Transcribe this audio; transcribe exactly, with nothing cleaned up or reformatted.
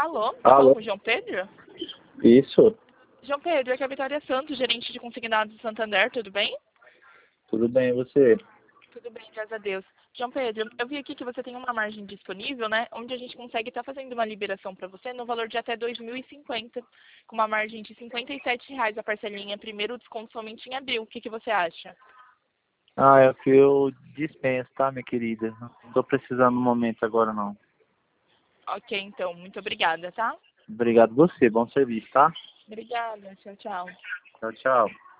Alô, tá Alô. falando com o João Pedro? Isso, João Pedro, aqui é a Vitória Santos, gerente de consignados do Santander, tudo bem? tudo bem, e você? Tudo bem, graças a Deus. João Pedro, eu vi aqui que você tem uma margem disponível, né? Onde a gente consegue estar fazendo uma liberação para você no valor de até dois mil e cinquenta, com uma margem de cinquenta e sete reais a parcelinha, primeiro desconto somente em abril. O que, que você acha? Ah, é o que eu dispenso, tá, minha querida? Não tô precisando no momento agora, não. Ok, então, muito obrigada, tá? Obrigado você, bom serviço, tá? Obrigada, tchau, tchau. Tchau, tchau.